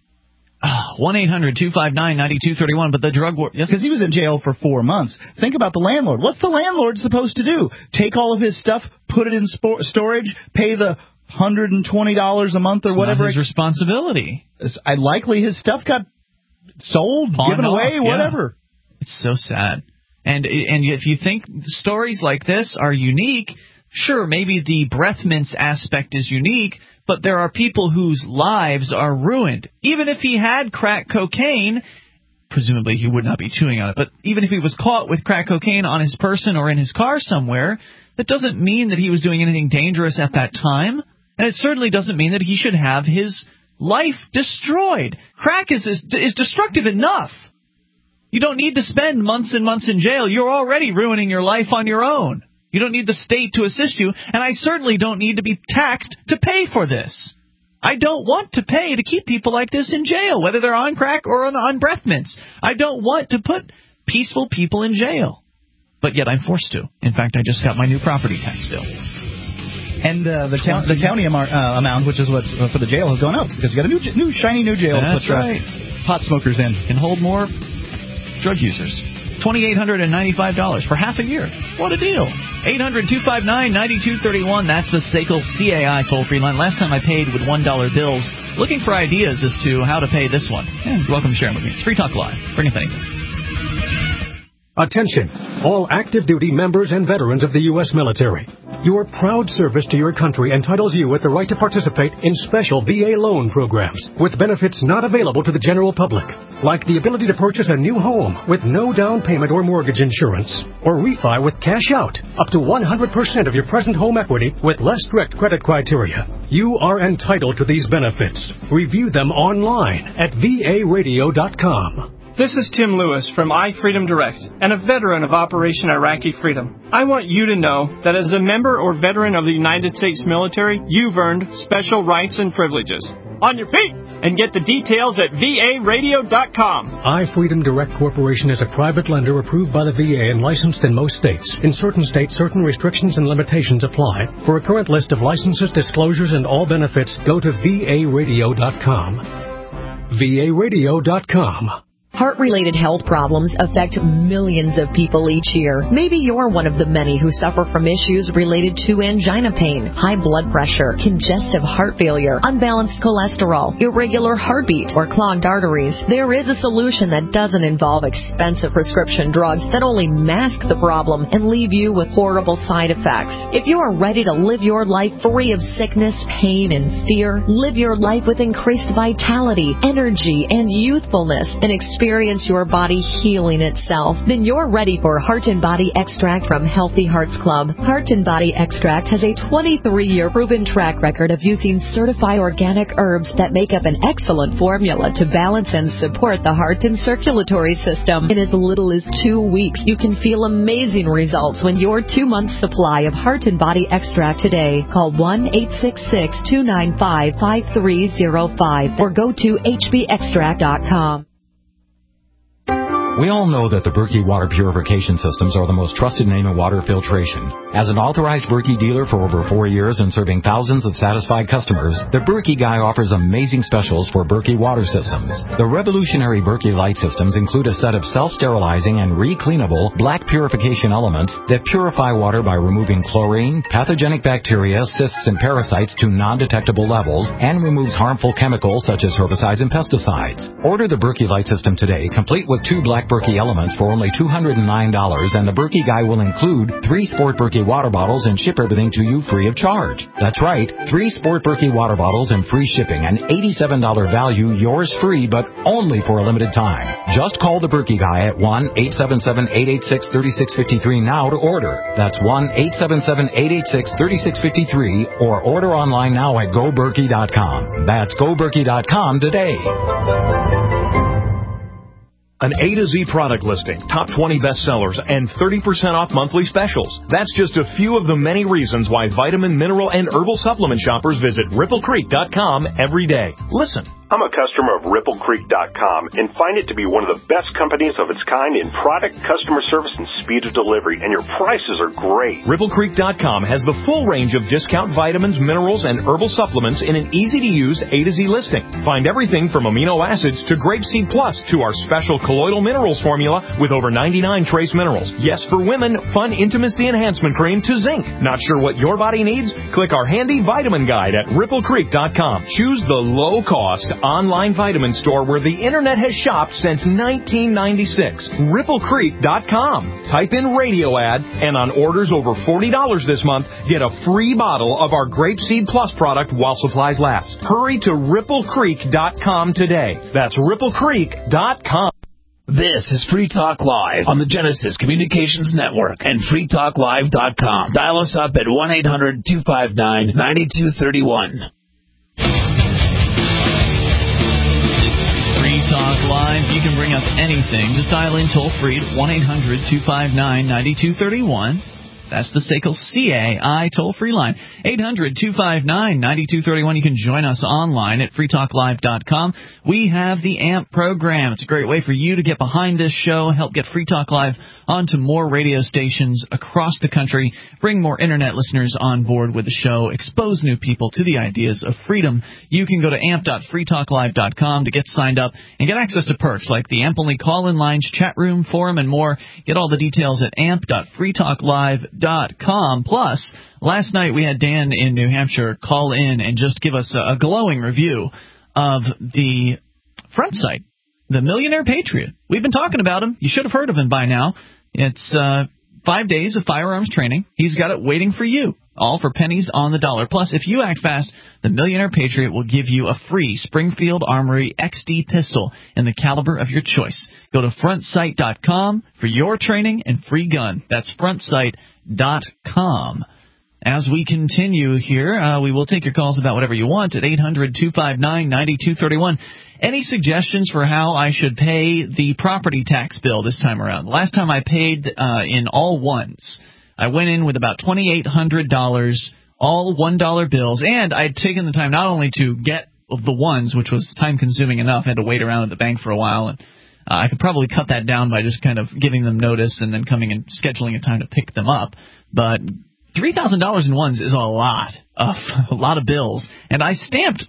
1-800-259-9231, but the drug war... Yes? Because he was in jail for 4 months. Think about the landlord. What's the landlord supposed to do? Take all of his stuff, put it in storage, pay the $120 a month or whatever? It's not his responsibility. Likely his stuff got sold, given away, whatever. It's so sad. And if you think stories like this are unique, sure, maybe the breath mints aspect is unique, but there are people whose lives are ruined. Even if he had crack cocaine, presumably he would not be chewing on it, but even if he was caught with crack cocaine on his person or in his car somewhere, that doesn't mean that he was doing anything dangerous at that time, and it certainly doesn't mean that he should have his life destroyed. Crack is destructive enough. You don't need to spend months and months in jail. You're already ruining your life on your own. You don't need the state to assist you, and I certainly don't need to be taxed to pay for this. I don't want to pay to keep people like this in jail, whether they're on crack or on breath mints. I don't want to put peaceful people in jail, but yet I'm forced to. In fact, I just got my new property tax bill. And the county amount, which is what's for the jail, has gone up because you got a new shiny jail to put pot smokers in. Can hold more drug users. $2,895 for half a year. What a deal. 800-259-9231. That's the SACL CAI toll-free line. Last time I paid with $1 bills. Looking for ideas as to how to pay this one. You're welcome to share them with me. It's Free Talk Live. Bring up anything. Attention, all active duty members and veterans of the U.S. military. Your proud service to your country entitles you with the right to participate in special VA loan programs with benefits not available to the general public, like the ability to purchase a new home with no down payment or mortgage insurance, or refi with cash out up to 100% of your present home equity with less strict credit criteria. You are entitled to these benefits. Review them online at varadio.com. This is Tim Lewis from iFreedom Direct and a veteran of Operation Iraqi Freedom. I want you to know that as a member or veteran of the United States military, you've earned special rights and privileges. On your feet! And get the details at varadio.com. iFreedom Direct Corporation is a private lender approved by the VA and licensed in most states. In certain states, certain restrictions and limitations apply. For a current list of licenses, disclosures, and all benefits, go to varadio.com. varadio.com. Heart-related health problems affect millions of people each year. Maybe you're one of the many who suffer from issues related to angina pain, high blood pressure, congestive heart failure, unbalanced cholesterol, irregular heartbeat, or clogged arteries. There is a solution that doesn't involve expensive prescription drugs that only mask the problem and leave you with horrible side effects. If you are ready to live your life free of sickness, pain, and fear, live your life with increased vitality, energy, and youthfulness, and experience your body healing itself, then you're ready for Heart and Body Extract from Healthy Hearts Club. Heart and Body Extract has a 23-year proven track record of using certified organic herbs that make up an excellent formula to balance and support the heart and circulatory system. In as little as 2 weeks, you can feel amazing results when your 2-month supply of Heart and Body Extract today. Call 1-866-295-5305 or go to hbextract.com. We all know that the Berkey water purification systems are the most trusted name in water filtration. As an authorized Berkey dealer for over 4 years and serving thousands of satisfied customers, the Berkey Guy offers amazing specials for Berkey water systems. The revolutionary Berkey Light systems include a set of self-sterilizing and re-cleanable black purification elements that purify water by removing chlorine, pathogenic bacteria, cysts, and parasites to non-detectable levels and removes harmful chemicals such as herbicides and pesticides. Order the Berkey Light system today, complete with 2 black Berkey elements for only $209, and the Berkey Guy will include 3 Sport Berkey water bottles and ship everything to you free of charge. That's right, 3 Sport Berkey water bottles and free shipping, an $87 value, yours free, but only for a limited time. Just call the Berkey Guy at 1-877-886-3653 now to order. That's 1-877-886-3653, or order online now at GoBerkey.com. That's GoBerkey.com today. An A to Z product listing, top 20 bestsellers, and 30% off monthly specials. That's just a few of the many reasons why vitamin, mineral, and herbal supplement shoppers visit RippleCreek.com every day. Listen. I'm a customer of RippleCreek.com and find it to be one of the best companies of its kind in product, customer service, and speed of delivery, and your prices are great. RippleCreek.com has the full range of discount vitamins, minerals, and herbal supplements in an easy-to-use A to Z listing. Find everything from amino acids to Grapeseed Plus to our special colloidal minerals formula with over 99 trace minerals. Yes, for women, fun intimacy enhancement cream to zinc. Not sure what your body needs? Click our handy vitamin guide at RippleCreek.com. Choose the low-cost online vitamin store where the internet has shopped since 1996. RippleCreek.com. Type in radio ad, and on orders over $40 this month, get a free bottle of our Grapeseed Plus product while supplies last. Hurry to RippleCreek.com today. That's RippleCreek.com. This is Free Talk Live on the Genesis Communications Network and freetalklive.com. Dial us up at 1-800-259-9231. Free Talk Live. You can bring up anything. Just dial in toll free at 1-800-259-9231. That's the SACL CAI toll-free line. 800-259-9231. You can join us online at freetalklive.com. We have the AMP program. It's a great way for you to get behind this show, help get Free Talk Live onto more radio stations across the country, bring more Internet listeners on board with the show, expose new people to the ideas of freedom. You can go to amp.freetalklive.com to get signed up and get access to perks like the AMP-only call-in lines, chat room, forum, and more. Get all the details at amp.freetalklive.com. Plus, last night we had Dan in New Hampshire call in and just give us a glowing review of the front site, the Millionaire Patriot. We've been talking about him. You should have heard of him by now. It's 5 days of firearms training. He's got it waiting for you, all for pennies on the dollar. Plus, if you act fast, the Millionaire Patriot will give you a free Springfield Armory XD pistol in the caliber of your choice. Go to frontsight.com for your training and free gun. That's frontsight.com. As we continue here, we will take your calls about whatever you want at 800-259-9231. Any suggestions for how I should pay the property tax bill this time around? The last time I paid in all ones, I went in with about $2,800, all $1 bills, and I'd taken the time not only to get the ones, which was time-consuming enough, I had to wait around at the bank for a while, and I could probably cut that down by just kind of giving them notice and then coming and scheduling a time to pick them up. But $3,000 in ones is a lot of bills, and I stamped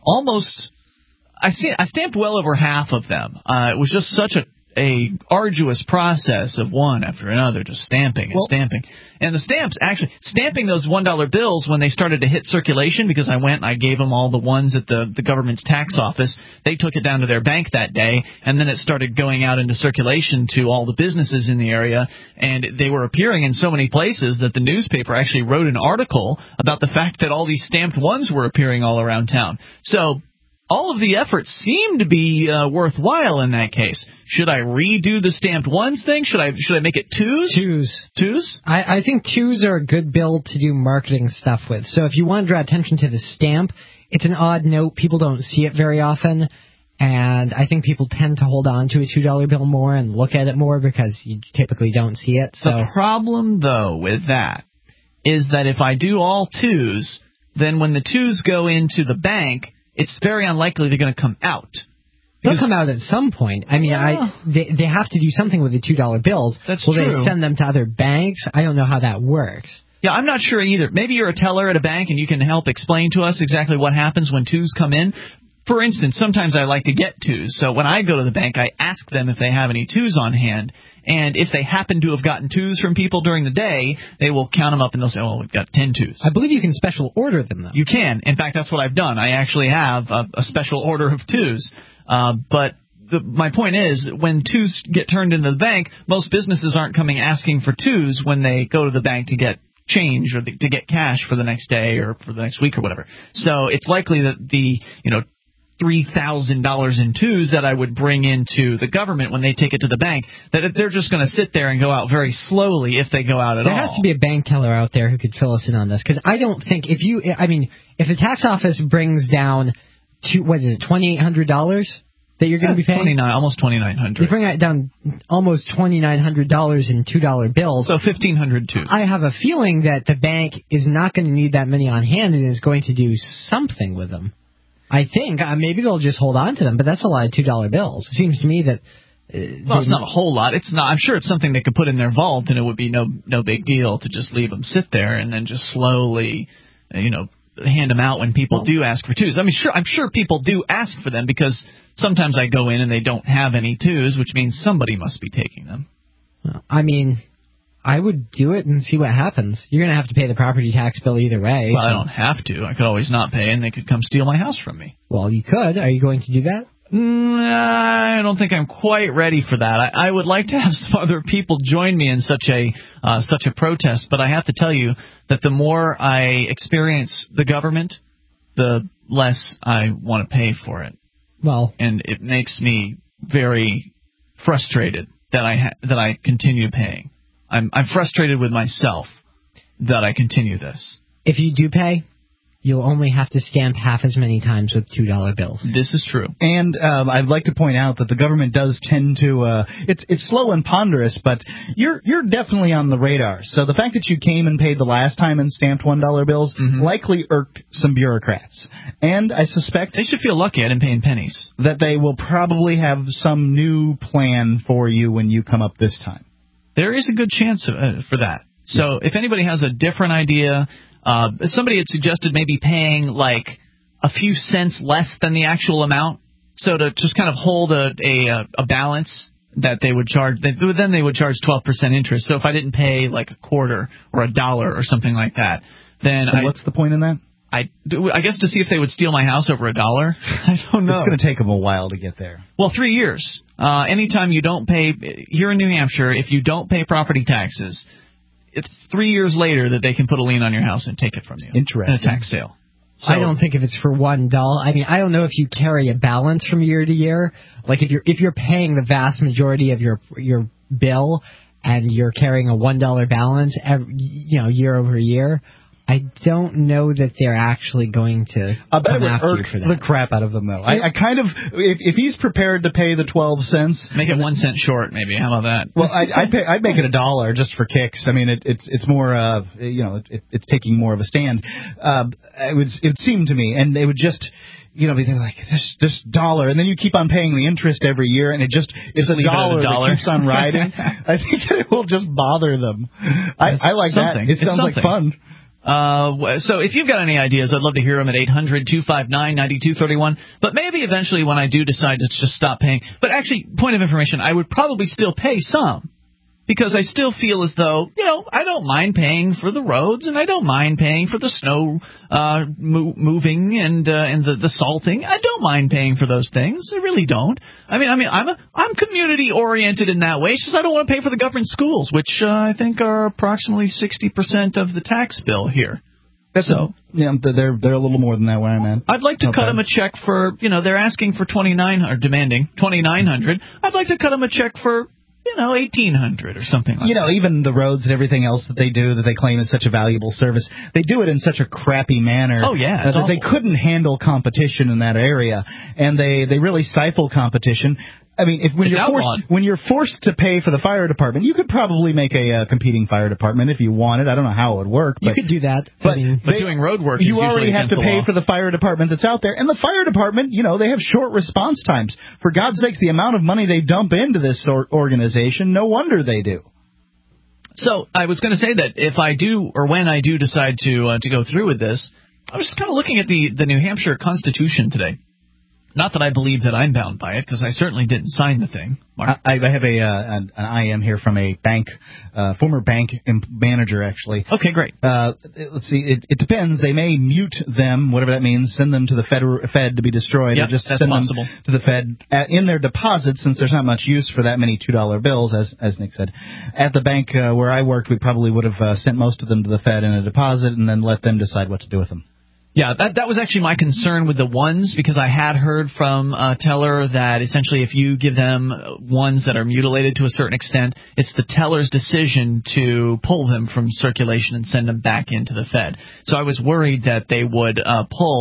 I stamped well over half of them. It was just such a arduous process of one after another, just stamping and stamping. And the stamps, actually, stamping those $1 bills when they started to hit circulation, because I went and I gave them all the ones at the government's tax office. They took it down to their bank that day, and then it started going out into circulation to all the businesses in the area, and they were appearing in so many places that the newspaper actually wrote an article about the fact that all these stamped ones were appearing all around town. So all of the efforts seem to be worthwhile in that case. Should I redo the stamped ones thing? Should I make it twos? Twos? I think twos are a good bill to do marketing stuff with. So if you want to draw attention to the stamp, it's an odd note. People don't see it very often. And I think people tend to hold on to a $2 bill more and look at it more because you typically don't see it. So the problem, though, with that is that if I do all twos, then when the twos go into the bank, it's very unlikely they're going to come out. They'll come out at some point. I mean, they have to do something with the $2 bills. That's true. true. Will they send them to other banks? I don't know how that works. Yeah, I'm not sure either. Maybe you're a teller at a bank and you can help explain to us exactly what happens when twos come in. For instance, sometimes I like to get twos. So when I go to the bank, I ask them if they have any twos on hand. And if they happen to have gotten twos from people during the day, they will count them up and they'll say, oh, we've got 10 twos. I believe you can special order them, though. You can. In fact, that's what I've done. I actually have a special order of twos. But my point is, when twos get turned into the bank, most businesses aren't coming asking for twos when they go to the bank to get change or to get cash for the next day or for the next week or whatever. So it's likely that the $3,000 in twos that I would bring into the government when they take it to the bank, that they're just going to sit there and go out very slowly if they go out at all. There has to be a bank teller out there who could fill us in on this, because I don't think if the tax office brings down $2,800 that you're going to be paying? Almost $2,900. They bring that down almost $2,900 in $2 bills. So $1,500 too. I have a feeling that the bank is not going to need that many on hand and is going to do something with them. I think maybe they'll just hold on to them, but that's a lot of $2 bills. It seems to me that. Well, it's not a whole lot. It's not. I'm sure it's something they could put in their vault, and it would be no big deal to just leave them sit there and then just slowly, hand them out when people do ask for twos. I'm sure people do ask for them because sometimes I go in and they don't have any twos, which means somebody must be taking them. I would do it and see what happens. You're going to have to pay the property tax bill either way. Well, I don't have to. I could always not pay, and they could come steal my house from me. Well, you could. Are you going to do that? I don't think I'm quite ready for that. I would like to have some other people join me in such a protest, but I have to tell you that the more I experience the government, the less I want to pay for it. Well, and it makes me very frustrated that I continue paying. I'm frustrated with myself that I continue this. If you do pay, you'll only have to stamp half as many times with $2 bills. This is true. And I'd like to point out that the government does tend to it's slow and ponderous, but you're definitely on the radar. So the fact that you came and paid the last time and stamped $1 bills likely irked some bureaucrats. And I suspect they should feel lucky I didn't pay in pennies. That they will probably have some new plan for you when you come up this time. There is a good chance for that. So if anybody has a different idea. Somebody had suggested maybe paying like a few cents less than the actual amount, so to just kind of hold a balance that they would charge. Then they would charge 12% interest. So if I didn't pay like a quarter or $1 or something like that, then what's the point in that? I guess to see if they would steal my house over $1. I don't know. It's going to take them a while to get there. Well, 3 years. Anytime you don't pay here in New Hampshire, if you don't pay property taxes. It's 3 years later that they can put a lien on your house and take it from you. Interesting. In a tax sale. So, I don't think if it's for $1. I don't know if you carry a balance from year to year. Like if you're paying the vast majority of your bill and you're carrying a $1 balance year over year, I don't know that they're actually going to come after you for that. The crap out of them, though. I kind of, if he's prepared to pay the 12 cents, make it 1 cent short, maybe. How about that? Well, I'd make it $1 just for kicks. I mean, it's more, it's taking more of a stand. It would seem to me, and they would just. Be thinking like this $1, and then you keep on paying the interest every year, and it's $1 that keeps on riding. I think that it will just bother them. I like that. It sounds like fun. So if you've got any ideas, I'd love to hear them at 800-259-9231. But maybe eventually when I do decide to just stop paying. But actually, point of information, I would probably still pay some. Because I still feel as though, I don't mind paying for the roads, and I don't mind paying for the snow moving and the salting. I don't mind paying for those things. I really don't. I'm community oriented in that way. It's just I don't want to pay for the government schools, which I think are approximately 60% of the tax bill here. They're a little more than that where I'm at. I'd like to cut them a check for, they're asking for demanding $2,900. I'd like to cut them a check for. $1,800 or something like that. Even the roads and everything else that they do that they claim is such a valuable service, they do it in such a crappy manner. Oh, yeah. That they couldn't handle competition in that area. And they really stifle competition. I mean, when you're forced to pay for the fire department, you could probably make a competing fire department if you wanted. I don't know how it would work. You could do that. But doing road work, you already have to pay for the fire department that's out there. And the fire department, they have short response times. For God's sakes, the amount of money they dump into this organization, no wonder they do. So I was going to say that if I do, or when I do decide to go through with this, I was just kind of looking at the New Hampshire Constitution today. Not that I believe that I'm bound by it, because I certainly didn't sign the thing. Mark. I have an IM here from a bank, former bank manager, actually. Okay, great. Let's see. It depends. They may mute them, whatever that means, send them to the Fed to be destroyed, yep, or just that's send possible. them to the Fed in their deposits, since there's not much use for that many $2 bills, as Nick said. At the bank where I worked, we probably would have sent most of them to the Fed in a deposit and then let them decide what to do with them. Yeah, that was actually my concern with the ones, because I had heard from teller that essentially if you give them ones that are mutilated to a certain extent, it's the teller's decision to pull them from circulation and send them back into the Fed. So I was worried that they would pull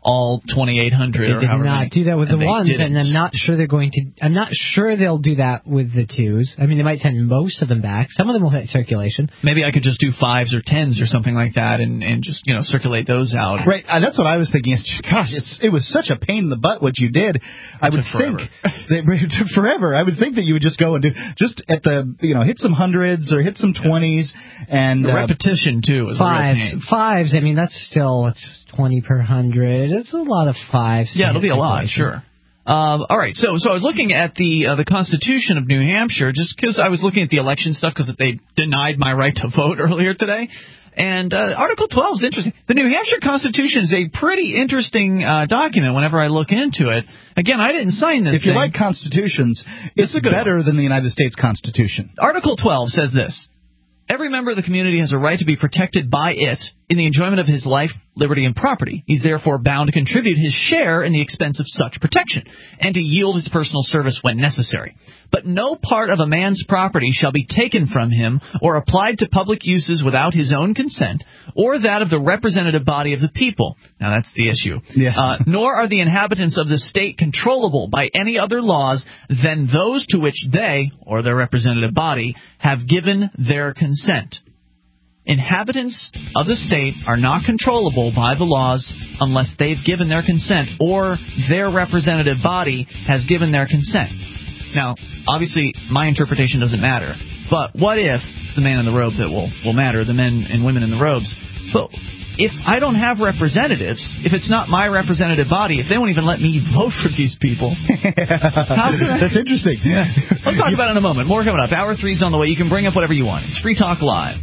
all 2,800. They did not do that with the ones, and I'm not sure they're going to. I'm not sure they'll do that with the twos. I mean, they might send most of them back. Some of them will hit circulation. Maybe I could just do 5s or 10s or something like that, and just circulate those out. Right. That's what I was thinking. Gosh, it was such a pain in the butt what you did. I would think it took forever. I would think that you would just go and do just at the hit some hundreds or hit some 20s and the repetition too is fives. I mean, that's still 20 per 100. It's a lot of 5s. Yeah, it'll be a lot, sure. All right, so I was looking at the Constitution of New Hampshire just because I was looking at the election stuff because they denied my right to vote earlier today. And Article 12 is interesting. The New Hampshire Constitution is a pretty interesting document whenever I look into it. Again, I didn't sign this If you like constitutions, it's better than the United States Constitution. Article 12 says this. Every member of the community has a right to be protected by it in the enjoyment of his life, liberty, and property. He's therefore bound to contribute his share in the expense of such protection, and to yield his personal service when necessary. But no part of a man's property shall be taken from him or applied to public uses without his own consent, or that of the representative body of the people. Now, that's the issue. Yes. Nor are the inhabitants of the state controllable by any other laws than those to which they, or their representative body, have given their consent. Inhabitants of the state are not controllable by the laws unless they've given their consent or their representative body has given their consent. Now, obviously, my interpretation doesn't matter. But what if it's the man in the robe that will matter, the men and women in the robes? But if I don't have representatives, if it's not my representative body, if they won't even let me vote for these people, how can I? That's interesting. Yeah. Let's talk about it in a moment. More coming up. Hour 3's on the way. You can bring up whatever you want. It's Free Talk Live.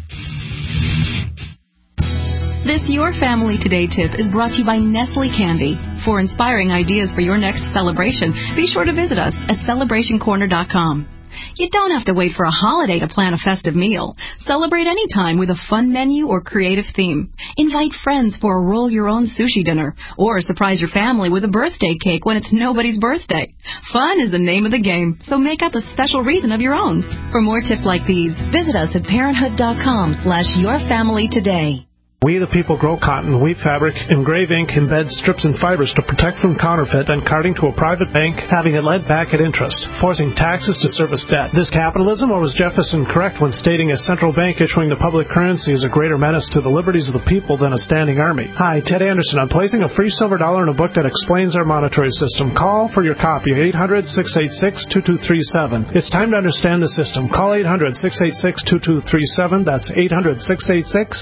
This Your Family Today tip is brought to you by Nestle Candy. For inspiring ideas for your next celebration, be sure to visit us at CelebrationCorner.com. You don't have to wait for a holiday to plan a festive meal. Celebrate anytime with a fun menu or creative theme. Invite friends for a roll-your-own sushi dinner, or surprise your family with a birthday cake when it's nobody's birthday. Fun is the name of the game, so make up a special reason of your own. For more tips like these, visit us at parenthood.com/yourfamilytoday. We the people grow cotton, weave fabric, engrave ink, embed strips and fibers to protect from counterfeit and carting to a private bank, having it led back at interest, forcing taxes to service debt. This capitalism, or was Jefferson correct when stating a central bank issuing the public currency is a greater menace to the liberties of the people than a standing army? Hi, Ted Anderson. I'm placing a free silver dollar in a book that explains our monetary system. Call for your copy, 800-686-2237. It's time to understand the system. Call 800-686-2237. That's 800-686